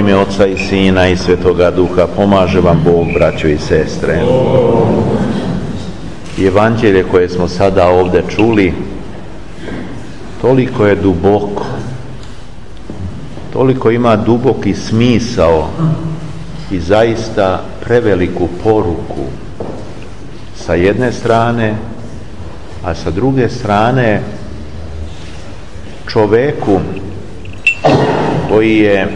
ime Oca i Sina i Svetoga Duha. Pomaže vam Bog, braćo i sestre. Evanđelje koje smo sada ovdje čuli toliko je duboko, toliko ima duboki smisao i zaista preveliku poruku sa jedne strane, a sa druge strane čoveku koji je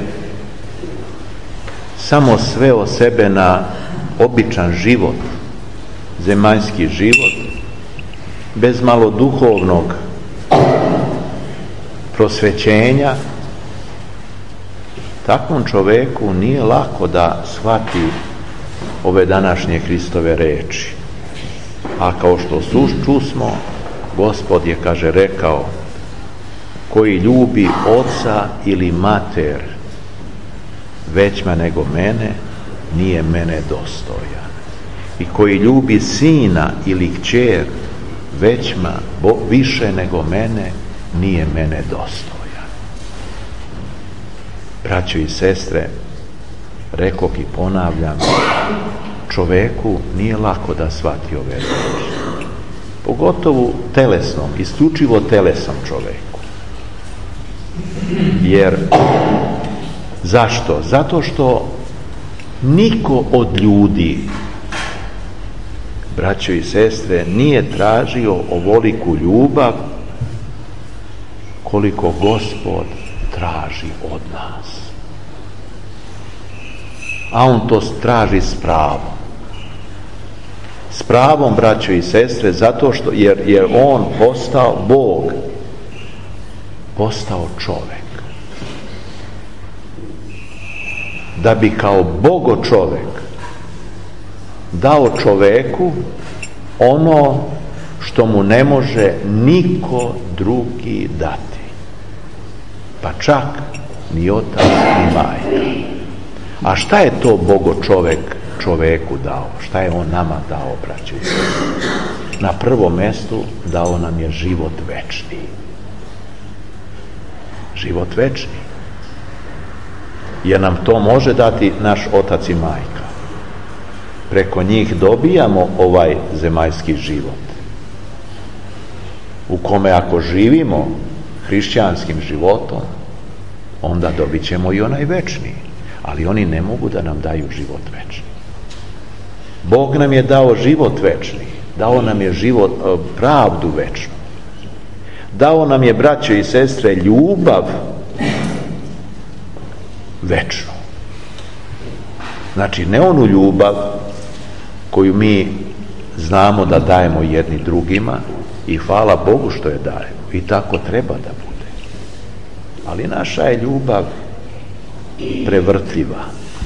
samo sveo sebe na običan život, zemaljski život, bez malo duhovnog prosvećenja. Takvom čoveku nije lako da shvati ove današnje Hristove reči. A kao što čusmo, Gospod je, kaže, rekao: koji ljubi oca ili mater većma nego mene, nije mene dostojan. I koji ljubi sina ili kćer većma, više nego mene, nije mene dostojan. Braćo i sestre, rekoh i ponavljam, čoveku nije lako da shvati ove reči. Pogotovo telesnom, isključivo telesnom čoveku. Jer, zašto? Zato što niko od ljudi, braćo i sestre, nije tražio ovoliku ljubav koliko Gospod traži od nas. A on to traži s pravom. S pravom, braćo i sestre, zato što jer je on postao Bog, postao čovek. Da bi kao Bogo čovek dao čoveku ono što mu ne može niko drugi dati. Pa čak ni otac ni majka. A šta je to Bogo čovek čoveku dao? Šta je on nama dao, braćo i sestre? Na prvom mjestu dao nam je život večni. Život večni. Jer nam to može dati naš otac i majka. Preko njih dobijamo ovaj zemaljski život, u kome ako živimo hrišćanskim životom, onda dobit ćemo i onaj večni. Ali oni ne mogu da nam daju život večni. Bog nam je dao život večni, dao nam je život, pravdu večnu. Dao nam je, braćo i sestre, ljubav večnu. Znači, ne onu ljubav koju mi znamo da dajemo jedni drugima, i hvala Bogu što je dajemo, i tako treba da bude. Ali naša je ljubav prevrtljiva.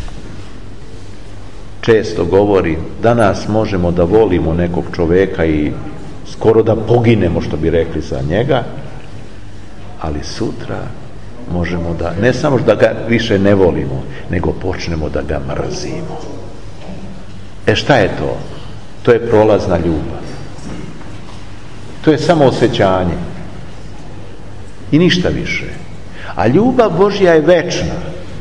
Često govori, danas možemo da volimo nekog čoveka i skoro da poginemo, što bi rekli, za njega, ali sutra možemo da, ne samo da ga više ne volimo, nego počnemo da ga mrzimo. Šta je to? To je prolazna ljubav. To je samo osjećanje. I ništa više. A ljubav Božja je večna.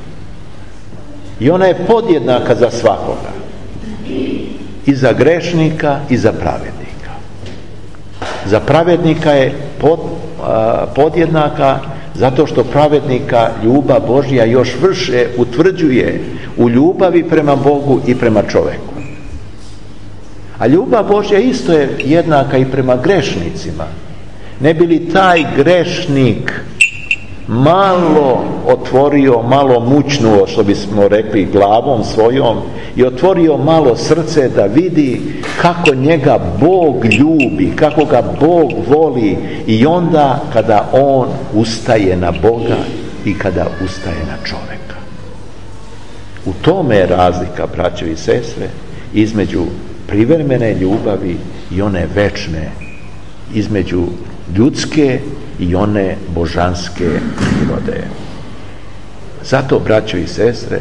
I ona je podjednaka za svakoga. I za grešnika i za pravednika. Za pravednika je podjednaka zato što pravednika ljubav Božja još više utvrđuje u ljubavi prema Bogu i prema čoveku. A ljubav Božja isto je jednaka i prema grešnicima. Ne bi li taj grešnik malo otvorio, malo mućnuo, što bismo rekli, glavom svojom, i otvorio malo srce da vidi kako njega Bog ljubi, kako ga Bog voli, i onda kada on ustaje na Boga i kada ustaje na čoveka. U tome je razlika, braćo i sestre, između privremene ljubavi i one večne, između ljudske i one božanske prirode. Zato, braćo i sestre,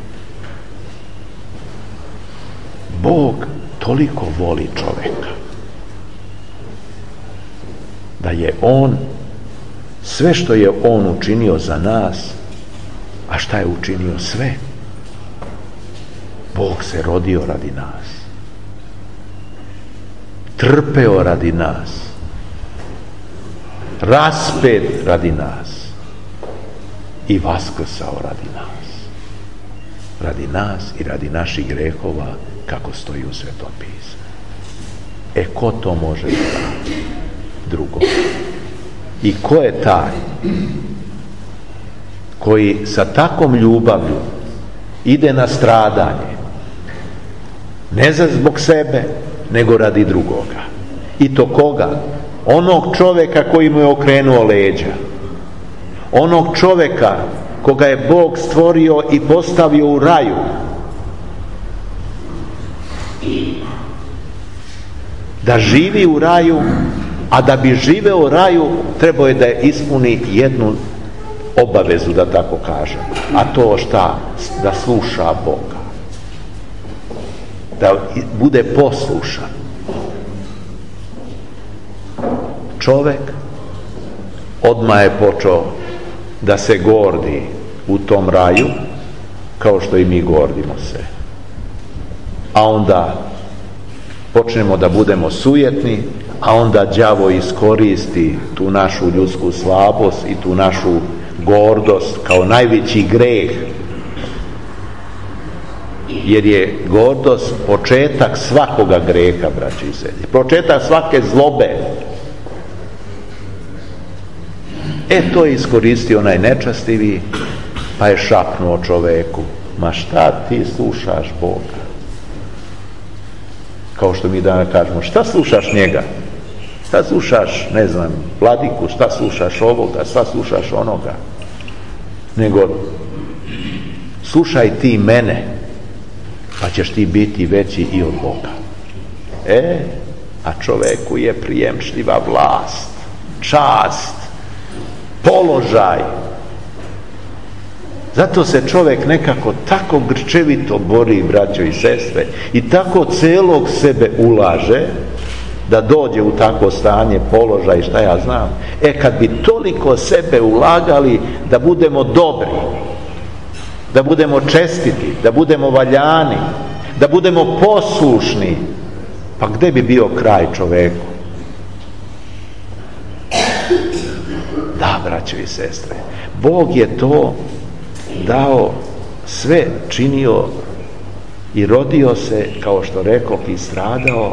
Bog toliko voli čoveka da je on sve što je on učinio za nas, A šta je učinio? Sve. Bog se rodio radi nas, trpeo radi nas, raspet radi nas i vaskrsao radi nas i radi naših grehova, kako stoji u Svetom pismu. Ko to može da drugo? I ko je taj koji sa takvom ljubavlju ide na stradanje, ne zbog sebe, nego radi drugoga? I to koga? Onog čovjeka koji mu je okrenuo leđa, onog čovjeka koga je Bog stvorio i postavio u raju, da živi u raju, a da bi živeo u raju trebao je da ispuni jednu obavezu, da tako kažem. A to šta? Da sluša Boga, da bude poslušan. Čovjek odmah je počeo da se gordi u tom raju, kao što i mi gordimo se. A onda počnemo da budemo sujetni, a onda đavo iskoristi tu našu ljudsku slabost i tu našu gordost kao najveći greh, jer je gordost početak svakoga greha, braći i sestri, početak svake zlobe. To je iskoristio onaj nečastivi, pa je šapnuo čoveku: ma šta ti slušaš Boga? Kao što mi danas kažemo, šta slušaš njega? Šta slušaš, ne znam, vladiku, šta slušaš ovoga, šta slušaš onoga? Nego slušaj ti mene, pa ćeš ti biti veći i od Boga. A čoveku je prijemčljiva vlast, čast, položaj. Zato se čovjek nekako tako grčevito bori, braćo i sestre, i tako celog sebe ulaže da dođe u takvo stanje, položaj, šta ja znam. Kad bi toliko sebe ulagali da budemo dobri, da budemo čestiti, da budemo valjani, da budemo poslušni, pa gde bi bio kraj čoveku? Da, braćo i sestre, Bog je to dao, sve činio i rodio se, kao što rekoh, i stradao,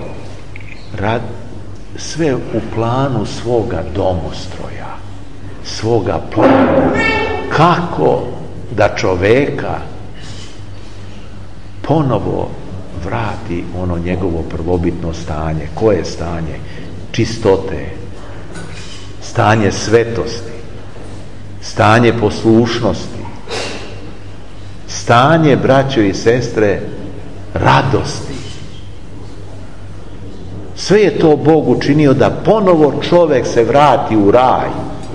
sve u planu svoga domostroja, svoga plana, kako da čoveka ponovo vrati ono njegovo prvobitno stanje. Koje stanje? Čistote, stanje svetosti, stanje poslušnosti, stanje, braćo i sestre, radosti. Sve je to Bog učinio da ponovo čovjek se vrati u raj.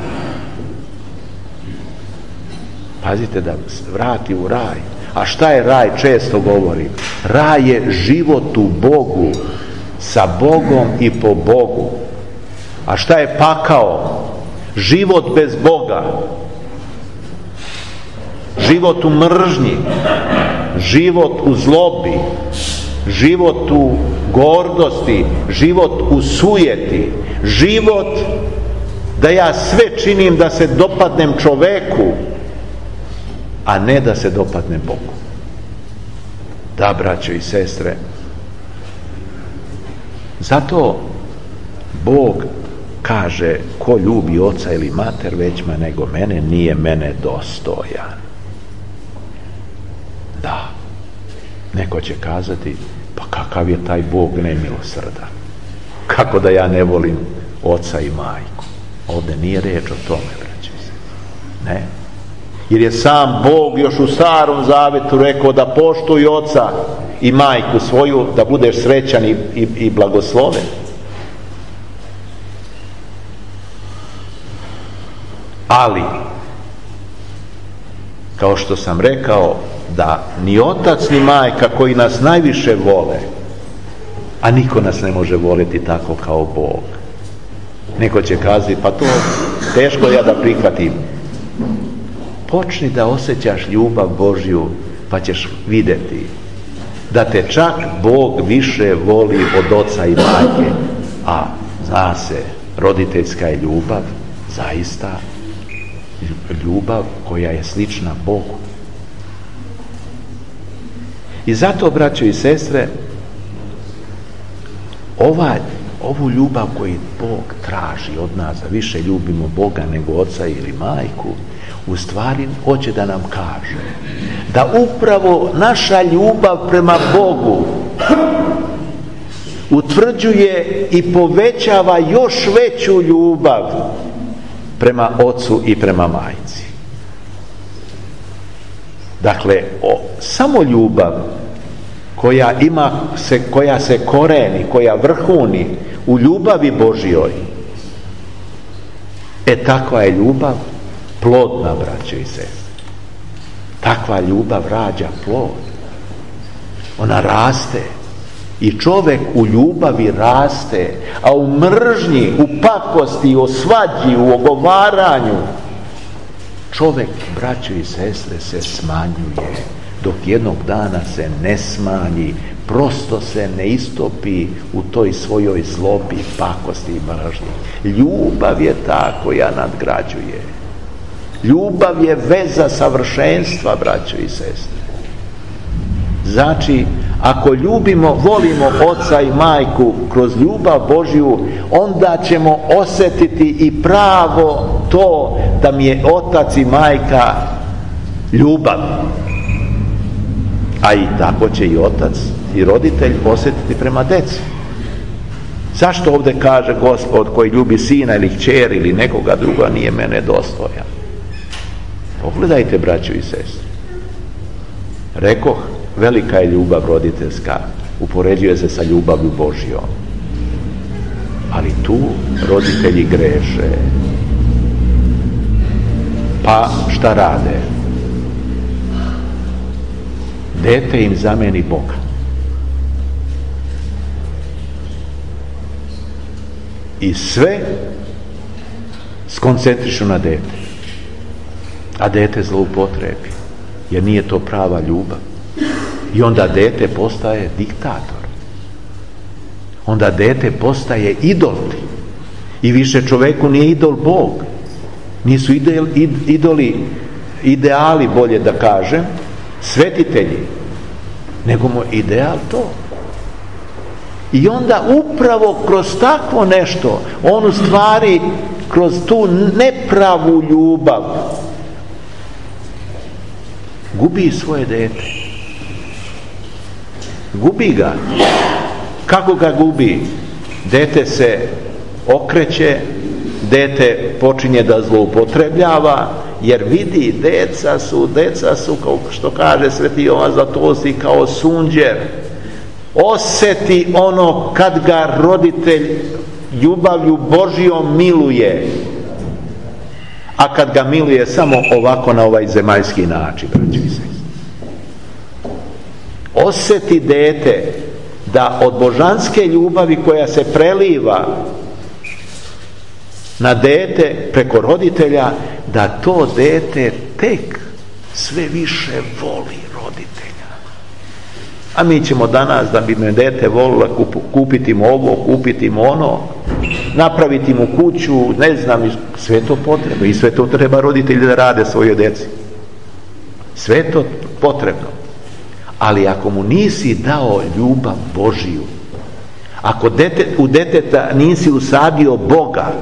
Pazite, da se vrati u raj. A šta je raj? Često govorim. Raj je život u Bogu, sa Bogom i po Bogu. A šta je pakao? Život bez Boga. Život u mržnji, život u zlobi, život u gordosti, život u sujeti, život da ja sve činim da se dopadnem čoveku, a ne da se dopadnem Bogu. Da, braćo i sestre, zato Bog kaže: ko ljubi oca ili mater većma nego mene, nije mene dostojan. Da, neko će kazati: pa kakav je taj Bog nemilosrdan, kako da ja ne volim oca i majku? Ovdje nije reč o tome, braćo i sestre. Ne, jer je sam Bog još u Starom Zavetu rekao da poštuj oca i majku svoju, da budeš srećan i blagosloven. Ali, kao što sam rekao, da ni otac ni majka koji nas najviše vole, a niko nas ne može voliti tako kao Bog. Neko će kazati: pa to teško ja da prihvatim. počni da osjećaš ljubav Božju, pa ćeš vidjeti da te čak Bog više voli od oca i majke. A zna se, roditeljska je ljubav zaista ljubav koja je slična Bogu. I zato, braćo i sestre, ovu ljubav koju Bog traži od nas, da više ljubimo Boga nego oca ili majku, u stvari hoće da nam kaže da upravo naša ljubav prema Bogu utvrđuje i povećava još veću ljubav prema ocu i prema majci. Dakle, samo ljubav koja se koreni, koja vrhuni u ljubavi Božjoj, takva je ljubav plodna, braćo i sestre. Takva ljubav rađa plod. Ona raste. I čovjek u ljubavi raste, a u mržnji, u pakosti, u svađi, u ogovaranju, čovjek, braćo i sestre, se smanjuje, dok jednog dana se ne smanji, prosto se ne istopi u toj svojoj zlobi, pakosti i mržnji. Ljubav je ta koja nadgrađuje. Ljubav je veza savršenstva, braćo i sestre. Znači, ako volimo oca i majku kroz ljubav Božju, onda ćemo osjetiti i pravo to da mi je otac i majka ljubav. A i tako će i otac i roditelj osjetiti prema deci. Zašto ovdje kaže Gospod koji ljubi sina ili kćer ili nekoga druga nije mene dostojan? Pogledajte, braćo i sestre. Rekoh, velika je ljubav roditeljska, upoređuje se sa ljubavlju Božjom. Ali tu roditelji greše. Pa šta rade? Dete im zameni Boga. I sve skoncentrišu na dete. A dete zloupotrebi, jer nije to prava ljubav. I onda dete postaje diktator. Onda dete postaje idol. I više čoveku nije idol Bog. Nisu idoli, ideali, bolje da kažem, svetitelji, nego mu ideal to. I onda upravo kroz takvo nešto, on u stvari kroz tu nepravu ljubav gubi svoje dete. Gubi ga. Kako ga gubi? Dete se okreće, dete počinje da zloupotrebljava, jer vidi, deca su, kao što kaže Sveti Jovan Zlatousti, kao sunđer. Osjeti ono kad ga roditelj ljubavlju Božjom miluje, a kad ga miluje samo ovako na ovaj zemaljski način, braćo i sestre. Osjeti dete da od božanske ljubavi koja se preliva na dete preko roditelja, da to dete tek sve više voli roditelja. A mi ćemo danas, da bi me dete volilo, kupiti mu ovo, kupiti mu ono, napraviti mu kuću, ne znam, sve to potrebno. I sve to treba roditelji da rade svojoj deci. Sve to potrebno. Ali ako mu nisi dao ljubav Božiju, ako u deteta nisi usadio Boga,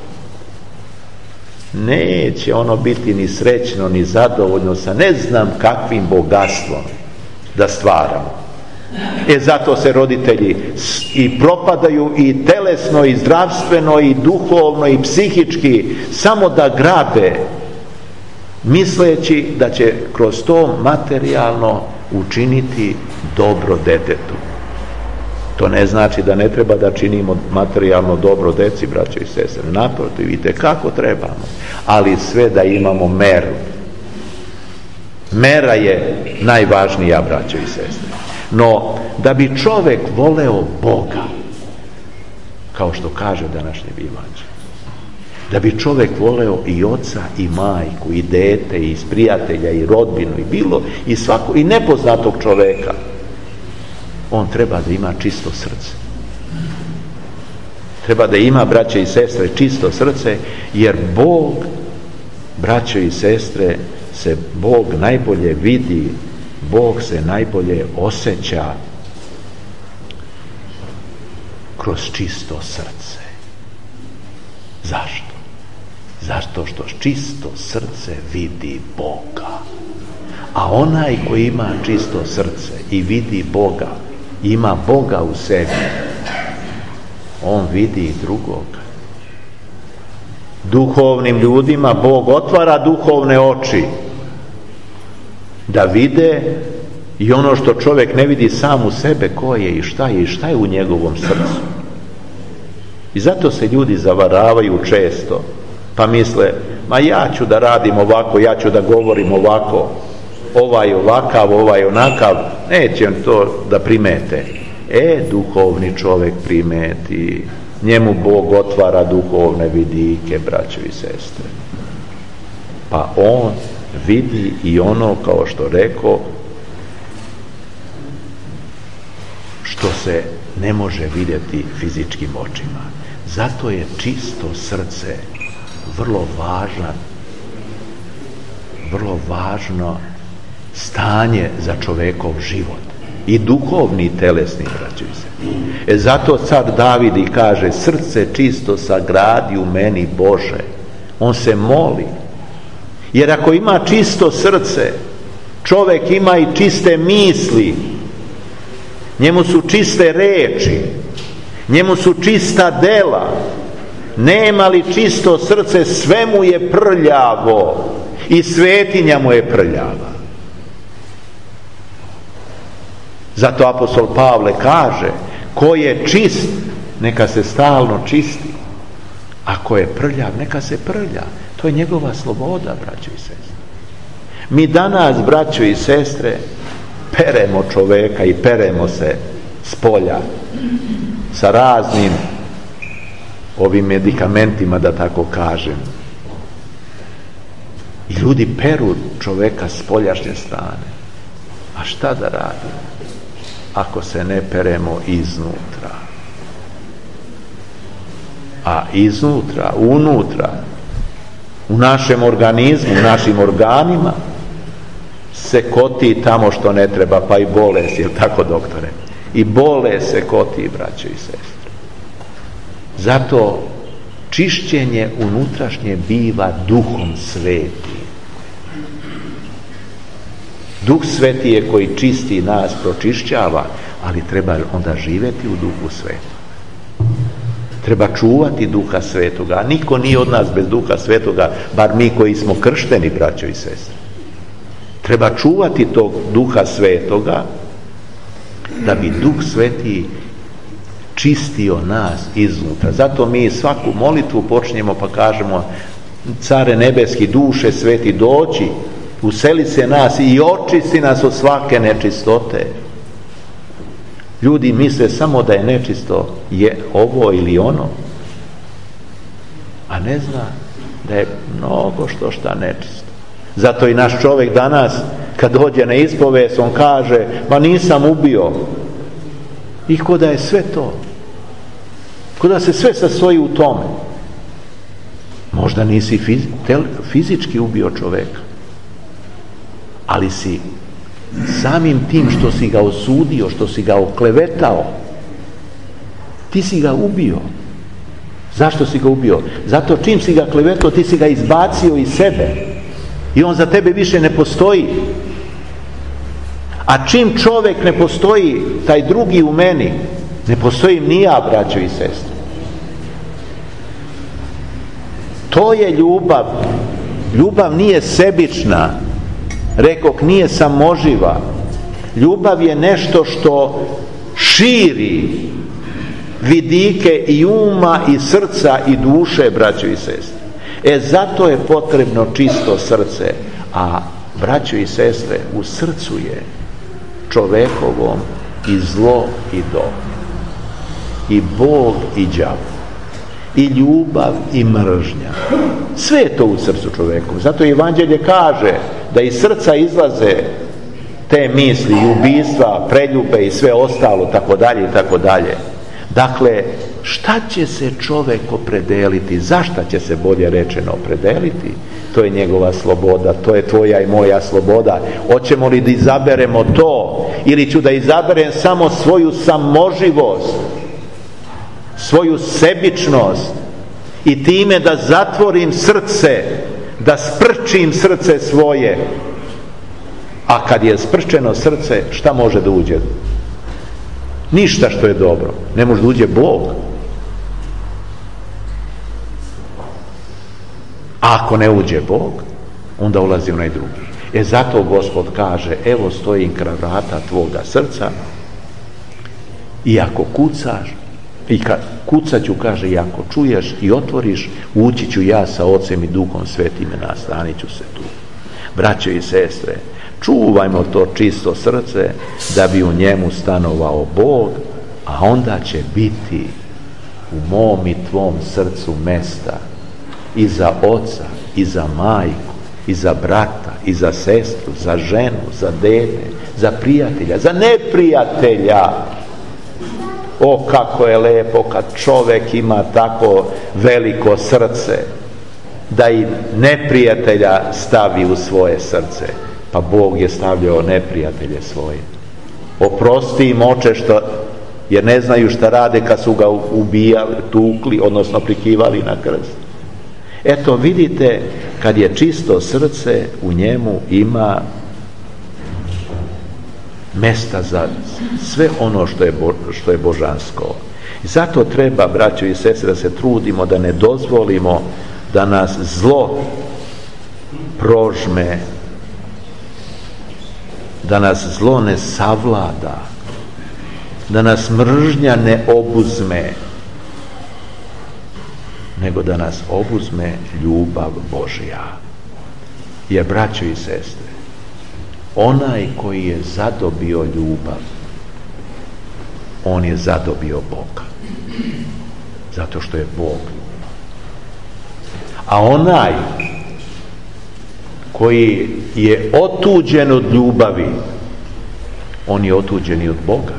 neće ono biti ni srećno, ni zadovoljno sa ne znam kakvim bogatstvom da stvaramo. Zato se roditelji i propadaju i telesno, i zdravstveno, i duhovno, i psihički, samo da grabe, misleći da će kroz to materijalno učiniti dobro detetu. To ne znači da ne treba da činimo materijalno dobro deci, braćo i sestre. Naprotiv, vidite kako trebamo. Ali sve da imamo meru. Mera je najvažnija, braćo i sestre. No, da bi čovjek voleo Boga, kao što kaže današnje evanđelje, Da bi čovjek voleo i oca i majku i dete i prijatelja i rodbinu i bilo i svako i nepoznatog čovjeka, on treba da ima čisto srce. Treba da ima, braće i sestre, čisto srce, jer Bog, braće i sestre, se Bog najbolje vidi, Bog se najbolje osjeća kroz čisto srce. Zašto? Zato što čisto srce vidi Boga. A onaj koji ima čisto srce i vidi Boga, ima Boga u sebi, on vidi drugoga. Duhovnim ljudima Bog otvara duhovne oči da vide i ono što čovjek ne vidi sam u sebe, ko je i šta je u njegovom srcu. I zato se ljudi zavaravaju često, pa misle, ma ja ću da radim ovako, ja ću da govorim ovako, ovaj ovakav, ovaj onakav, neće to da primete. Duhovni čovjek primeti, njemu Bog otvara duhovne vidike, braćo i sestre. Pa on vidi i ono, kao što rekao, što se ne može vidjeti fizičkim očima. Zato je čisto srce vrlo važno stanje za čovekov život. I duhovni i telesni, braćo i sestre. Zato car David i kaže, srce čisto sagradi u meni, Bože. On se moli. Jer ako ima čisto srce, čovjek ima i čiste misli, njemu su čiste reči, njemu su čista dela. Nema li čisto srce, sve mu je prljavo i svetinja mu je prljava. Zato apostol Pavle kaže, ko je čist, neka se stalno čisti. A ko je prljav, neka se prlja. To je njegova sloboda, braćo i sestre. Mi danas, braćo i sestre, peremo čoveka i peremo se s polja sa raznim ovim medikamentima, da tako kažem. I ljudi peru čoveka s poljašnje strane. A šta da radimo ako se ne peremo iznutra? A iznutra, unutra, u našem organizmu, u našim organima se koti tamo što ne treba, pa i bolest, jel tako, doktore? I bolest se koti, braćo i sestre. Zato čišćenje unutrašnje biva Duhom Svetim. Duh Sveti je koji čisti nas, pročišćava, ali treba onda živjeti u Duhu Svetom. Treba čuvati Duha Svetoga, a niko nije od nas bez Duha Svetoga, bar mi koji smo kršteni, braćo i sestre. Treba čuvati tog Duha Svetoga, da bi Duh Sveti čistio nas iznutra. Zato mi svaku molitvu počnemo pa kažemo, Care nebeski, duše sveti, doći, useli se nas i očisti nas od svake nečistote. Ljudi misle samo da je nečisto je ovo ili ono, a ne zna da je mnogo šta nečisto. Zato i naš čovjek danas, kad dođe na ispovest, on kaže, ma nisam ubio. I ko da je sve to, ko da se sve sastoji u tome. Možda nisi fizički ubio čovjeka, ali si samim tim što si ga osudio, što si ga oklevetao, ti si ga ubio. Zašto si ga ubio? Zato čim si ga klevetao, ti si ga izbacio iz sebe i on za tebe više ne postoji. A čim čovjek ne postoji, taj drugi u meni, ne postojim ni ja, braćo i sestre. To je ljubav. Ljubav nije sebična, rekoh, nije samoživa. Ljubav je nešto što širi vidike i uma i srca i duše, braćo i sestre. Zato je potrebno čisto srce, a braćo i sestre, u srcu je čovekovom i zlo i dobro, i Bog i đavo. i ljubav i mržnja. Sve je to u srcu čoveku. Zato Evanđelje kaže da iz srca izlaze te misli i ubistva, preljube i sve ostalo, tako dalje i tako dalje. Dakle, šta će se čovek opredeliti? Zašta će se, bolje rečeno, opredeliti? To je njegova sloboda, to je tvoja i moja sloboda. Hoćemo li da izaberemo to, ili ću da izaberem samo svoju samoživost, svoju sebičnost i time da zatvorim srce, da sprčim srce svoje? A kad je sprčeno srce, šta može da uđe? Ništa što je dobro. Ne može da uđe Bog. A ako ne uđe Bog, onda ulazi onaj drugi. Zato Gospod kaže, evo stojim kraj vrata tvoga srca i ako kucaš, i kucat ću, kaže, i ako čuješ i otvoriš, ući ću ja sa Ocem i Duhom Svetim i nastanit ću se tu. Braćo i sestre, čuvajmo to čisto srce da bi u njemu stanovao Bog, a onda će biti u mom i tvom srcu mesta i za oca, i za majku, i za brata, i za sestru, za ženu, za dete, za prijatelja, za neprijatelja. O, kako je lepo kad čovek ima tako veliko srce da i neprijatelja stavi u svoje srce. Pa Bog je stavljao neprijatelje svoje. Oprosti im, Oče, jer ne znaju šta rade kad su ga ubijali, tukli, odnosno prikivali na krst. Eto, vidite, kad je čisto srce, u njemu ima mesta za sve ono što je božansko. I zato treba, braćo i sestre, da se trudimo da ne dozvolimo da nas zlo prožme, da nas zlo ne savlada, da nas mržnja ne obuzme, nego da nas obuzme ljubav Božja. Jer, braćo i sestre, onaj koji je zadobio ljubav, on je zadobio Boga. Zato što je Bog. A onaj koji je otuđen od ljubavi, on je otuđen i od Boga.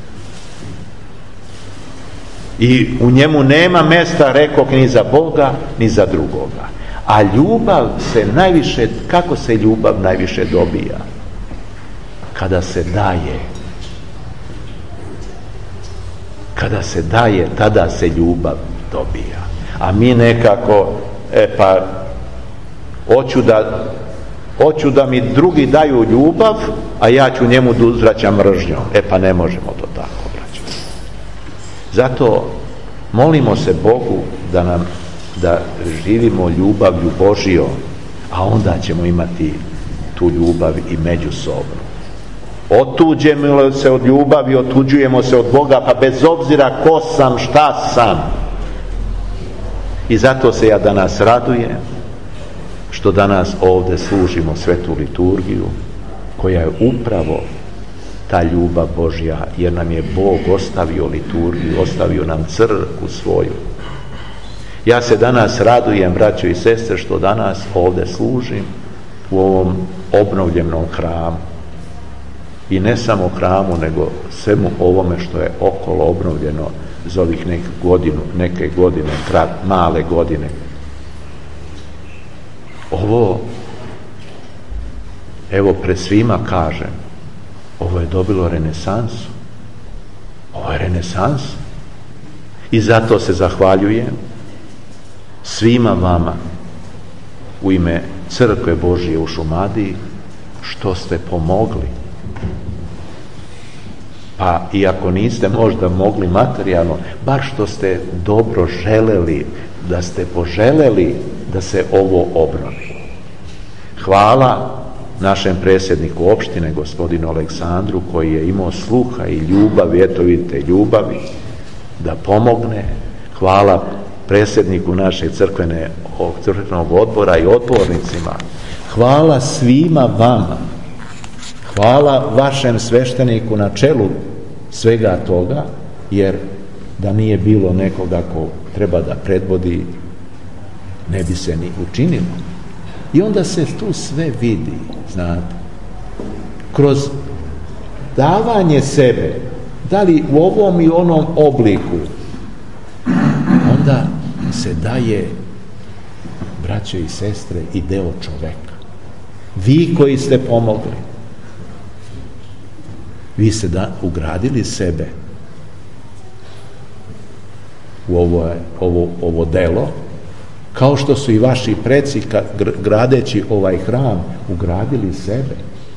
I u njemu nema mesta, rekoh, ni za Boga, ni za drugoga. A ljubav se najviše, kako se ljubav najviše dobija? Kada se daje. Kada se daje, tada se ljubav dobija. A mi nekako, hoću da mi drugi daju ljubav, a ja ću njemu da uzvraćam mržnjom. Pa ne možemo to tako, braćo. Zato molimo se Bogu da živimo ljubavlju Božijom, a onda ćemo imati tu ljubav i međusobno. Otuđemo se od ljubavi, otuđujemo se od Boga, pa bez obzira ko sam, šta sam. I zato se ja danas radujem što danas ovdje služimo svetu liturgiju, koja je upravo ta ljubav Božja, jer nam je Bog ostavio liturgiju, ostavio nam crkvu svoju. Ja se danas radujem, braćo i sestre, što danas ovdje služim u ovom obnovljenom hramu. I ne samo hramu, nego svemu ovome što je okolo obnovljeno za ovih neke godine, male godine. Ovo, evo, pred svima kažem, ovo je dobilo renesansu. Ovo je renesans. I zato se zahvaljujem svima vama u ime Crkve Božije u Šumadiji što ste pomogli. Pa iako niste možda mogli materijalno, bar što ste dobro želeli, da ste poželeli da se ovo obnovi. Hvala našem predsjedniku opštine, gospodinu Aleksandru, koji je imao sluha i ljubavi, eto vidite, ljubavi, da pomogne. Hvala predsjedniku našeg crkvenog odbora i odbornicima. Hvala svima vama. Hvala vašem svešteniku na čelu svega toga, jer da nije bilo nekoga ko treba da predvodi, ne bi se ni učinilo. I onda se tu sve vidi, znate, kroz davanje sebe, da li u ovom i onom obliku, onda se daje, braćo i sestre, i deo čoveka. Vi koji ste pomogli, vi ste ugradili sebe u ovo delo, kao što su i vaši preci gradeći ovaj hram ugradili sebe.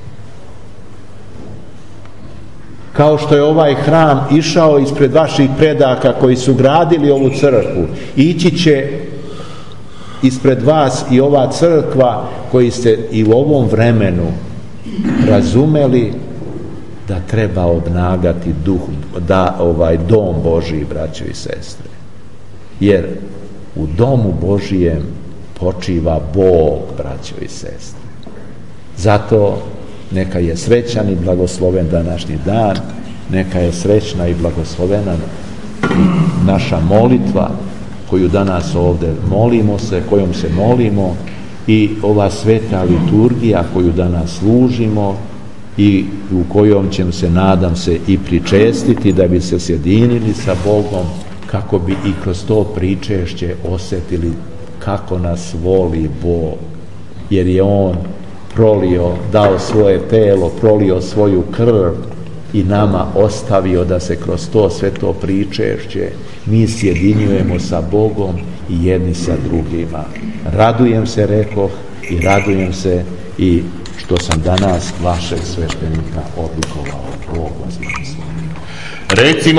Kao što je ovaj hram išao ispred vaših predaka koji su gradili ovu crkvu, ići će ispred vas i ova crkva koji ste i u ovom vremenu razumeli da treba obnagati duh, dom Božiji, braćo i sestre. Jer u domu Božijem počiva Bog, braćo i sestre. Zato neka je srećan i blagosloven današnji dan, neka je srećna i blagoslovena naša molitva koju danas ovdje molimo se, kojom se molimo, i ova sveta liturgija koju danas služimo i u kojom ćemo se, nadam se, i pričestiti da bi se sjedinili sa Bogom, kako bi i kroz to pričešće osjetili kako nas voli Bog, jer je On dao svoje telo, prolio svoju krv i nama ostavio da se kroz to sve to pričešće mi sjedinjujemo sa Bogom i jedni sa drugima. Radujem se, rekoh, i radujem se i što sam danas vašeg sveštenika odlikovao. Bog vas blagoslovi.